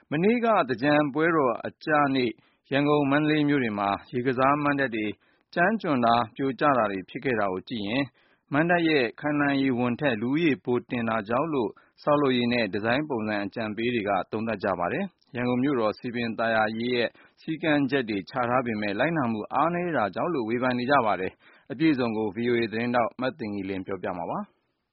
မနေ့ကသင်္ကြန်ပွဲတော်အကျနေ့ရန်ကုန်မန္တလေးမြို့တွေမှာရေကစားမဏ္ဍပ်တွေကြမ်းကျွံတာပြိုကျတာတွေဖြစ်ခဲ့တာကိုကြည့်ရင်မဏ္ဍပ်ရဲ့ခံနိုင်ရည်ဝန်ထက်လူဦးရေပိုတင်တာကြောင့်လို့ဆောက်လုပ်ရေးနဲ့ဒီဇိုင်းပုံစံအကြံပေးတွေကသုံးသပ်ကြပါတယ်။ရန်ကုန်မြို့တော်စည်ပင်သာယာရေးရဲ့စည်းကမ်းချက်တွေချထားပေမဲ့လိုက်နာမှုအားနည်းတာကြောင့်လို့ဝေဖန်နေကြပါတယ်။အပြည့်အစုံကို VOA သတင်းထောက်မသိင်္ဂီလင်းပြောပြမှာပါ။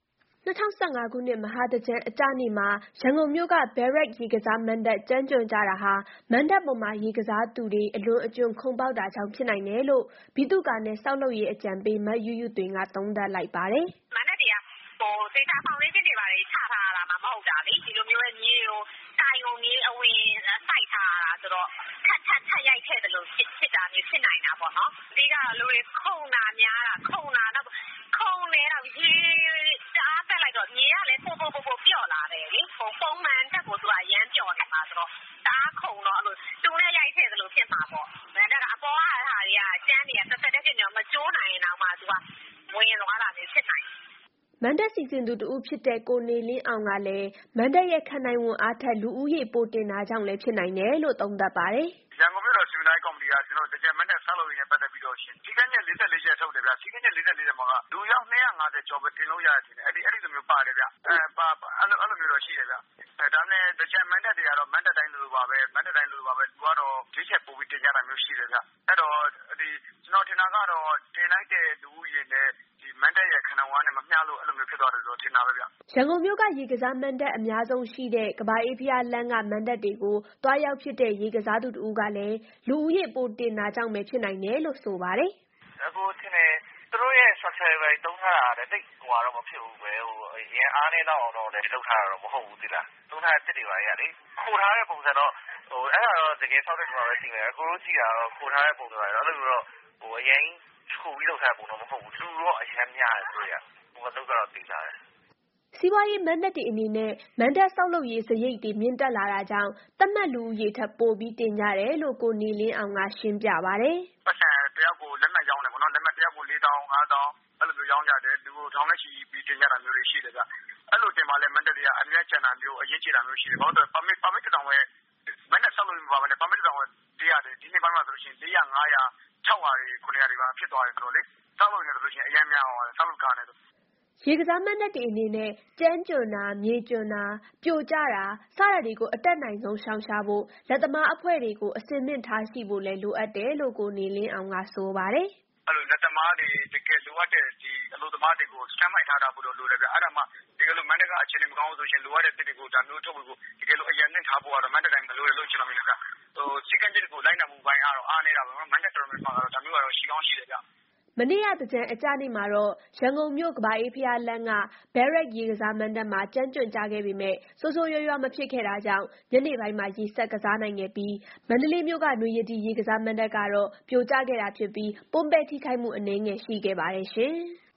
2015 ခုနှစ်မဟာသင်္ကြန်အကျနေ့မှာရန်ကုန်မြို့က Barrack ရေကစားမဏ္ဍပ်ကြမ်းကျွံကျတာဟာမဏ္ဍပ်ပေါ်မှာရေကစားသူတွေအလွန်အကျွံခုန်ပေါက်တာကြောင့်ဖြစ်နိုင်တယ်လို့ဗိသုကာနဲ့ဆောက်လုပ်ရေးအကြံပေးမယုယုသွင်ကသုံးသပ်လိုက်ပါတယ်။မဏ္ဍပ်တွေကဒေတာဖောင်ဒေးရှင်းတွေပါတွေချထားရတာမှမဟုတ်တာလေဒီလိုမျိုးရဲ့မြေကိုတိုင်ကိုမြေအဝင်စိုက်ထားရတာဆိုတော့ထက်ရိုက်ခဲ့တယ်လို့ဖြစ်တာမျိုးဖြစ်နိုင်တာပေါ့နော်။အဓိကတော့လူတွေခုန်တာများတာခုန်နေတာတော့ရေတအားတက်လိုက်တော့မြေကလည်းပို့ပြော့လာတယ်လေပုံမှန်တက်ကိုသူကအရန်ပြော့နေမှာဆိုတော့တအားခုန်တော့အဲ့လိုတူနဲ့ရိုက်ခဲ့တယ်လို့ဖြစ်မှာပေါ့။ဒါကအပေါ်ကဟာတွေကကျန်းတွေကတက်ဖြစ်နေတော့မကျိုးနိုင်ရင်တော့မှသူကဝင်သွားတာမျိုးဖြစ်နိုင်မဏ္ဍပ်စီစဉ်သူတဦးဖြစ်တဲ့ကိုနေလင်းအောင်ကလည်းမဏ္ဍပ်ရဲ့ခံနိုင်ဝန်အားထက်လူဦးရေပိုတင်တာကြောင့်လည်းဖြစ်နိုင်တယ်လို့သုံးသပ်ပါတယ်။ရန်ကုန်မြို့တော်စီမံတိုင်းကော်မတီကကျွန်တော်တကြံမဏ္ဍပ်ဆောက်လုပ်ရေးနဲ့ပတ်သက်ပြီးတော့စီကံချက်44ချက်ထုတ်တယ်ဗျာစီကံချက်44ချက်မှာကလူရောက်250ကျော်ပဲတင်လို့ရတယ်တင်တယ်အဲ့ဒီလိုမျိုးပါတယ်ဗျအဲ့လိုမျိုးတော့ရှိတယ်ဗျဒါနဲ့တကြံမဏ္ဍပ်တွေကတော့မဏ္ဍပ်တိုင်းလိုပါပဲသူကတော့ဒီချက်ပို့ပြီးတင်ကြတာမျိုးရှိတယ်ဗျအဲ့တော့ဒီကျွန်တော်ထင်တာကတော့တင်လိုက်တဲ့လူဦးရေနဲ့ဒီမဏ္ဍပ်ရဲ့ခဏဝါးနဲ့မမျှလို့အဲ့လိုမျိုးဖြစ်သွားတယ်ဆိုတော့ထင်တာပဲဗျရန်ကုန်မြို့ကရေကစားမဏ္ဍပ်အများဆုံးရှိတဲ့ကဘာအေးဘုရားလမ်းကမဏ္ဍပ်တွေကိုတွားရောက်ဖြစ်တဲ့ရေကစားသူတဦးကလည်းလူဦးရေပိုတင်တာကြောင့်ပဲဖြစ်နိုင်တယ်လို့ဆိုပါတယ်အခုထင်တယ်သူတို့ရဲ့ structure ပဲတုံးထားတာလည်းတိတ်ဟိုတော့မဖြစ်ဘူးပဲဟိုအရင်အားနေတော့အောင်တော့လည်းလုပ်ထားတာတော့မဟုတ်ဘူးသိလားတုံးထားတဲ့တစ်တွေပါရလေခိုထားတဲ့ပုံစံတော့ဟိုအဲ့ဒါတော့တကယ်ဆောက်တဲ့ကျွန်တော်ပဲသိမယ်အခုတို့ကြည့်တာတော့ခိုထားတဲ့ပုံစံပါတော့အဲ့လိုတော့ဟိုအရင်ခိုပြီးလုပ်ထားတဲ့ပုံတော့မဟုတ်ဘူးလူတော့အရင်များတယ်ဆိုရဟိုကတော့သိလာတယ်စီးပွားရေးမဏ္ဍပ်တွေအနေနဲ့မဏ္ဍပ်ဆောက်လုပ်ရေးစရိတ်တွေမြင့်တက်လာတာကြောင့်သတ်မှတ်လူဦးရေထပ်ပိုပြီးတင်ကြတယ်လို့ကိုနေလင်းအောင်ကရှင်းပြပါတယ်။ပတ်စံတယောက်ကိုလက်မှတ်ရောင်းတယ်ပေါ့နော်လက်မှတ်တယောက်ကို4000 5000အဲ့လိုမျိုးရောင်းကြတယ်လူကိုထောင်နဲ့ချီပြီးတင်ကြတာမျိုးတွေရှိတယ်ဗျ။အဲ့လိုတင်ပါလဲမဏ္ဍပ်တွေကအများကျန်တာမျိုးအရင်ချေတာမျိုးရှိတယ်ဘာလို့လဲပါမစ်တောင်ပဲမဏ္ဍပ်ဆောက်လုပ်ရေးမပါဘဲနဲ့ပါမစ်တောင်ပဲပေးရတယ်ဒီနေ့ပိုင်းမှာဆိုလို့ရှိရင်400 500 600 900တွေပါဖြစ်သွားတယ်ဆိုတော့လေဆောက်လုပ်နေတယ်ဆိုလို့ရှိရင်အရင်များအောင်ဆောက်လုပ်ကားနေတယ်ရေကစားမဏ္ဍပ်တွေအနေနဲ့ကြမ်းကျွံတာမြေကျွံတာပြိုကျတာစတာတွေကိုအတက်နိုင်ဆုံးရှောင်ရှားဖို့လက်သမားအဖွဲ့တွေကိုအစင်မြင့်ထားရှိဖို့လည်းလိုအပ်တယ်လို့ကိုနေလင်းအောင်ကဆိုပါတယ်အဲ့လိုလက်သမားတွေတကယ်လိုအပ်တဲ့ဒီအလုပ်သမားတွေကိုစမ်းမိုက်ထားတာဖို့လိုတယ်ဗျအဲ့ဒါမှဒီကလိုမဏ္ဍပ်ကအခြေအနေမကောင်းလို့ဆိုရှင်လိုအပ်တဲ့တစ်တွေကိုဒါမျိုးထုတ်ဖို့တကယ်လို့အရင်နဲ့ထားဖို့ကတော့မဏ္ဍပ်တိုင်းမလိုရလို့ကျွန်တော်မြင်တယ်ဗျဟိုစီကံချက်ကိုလိုက်နိုင်မှုပိုင်းအားနေတာပဲမဏ္ဍပ်တော်များများကတော့ဒါမျိုးကတော့ရှိကောင်းရှိတယ်ဗျမနေ့ကသင်္ကြန်အကျနေ့မှာတော့ရန်ကုန်မြို့ကဘာအေးဘုရားလမ်းက Barrack ရေကစားမဏ္ဍပ်မှာကြမ်းကျွံကျခဲ့ပေမဲ့ဆိုးဆိုးရွားရွားမဖြစ်ခဲ့တာကြောင့်ညနေပိုင်းမှာရေဆက်ကစားနိုင်ခဲ့ပြီးမန္တလေးမြို့ကနွေရတီရေကစားမဏ္ဍပ်ကတော့ပြိုကျခဲ့တာဖြစ်ပြီးပုံပဲ့ထိခိုက်မှုအနည်းငယ်ရှိခဲ့ပါတယ်ရှင်။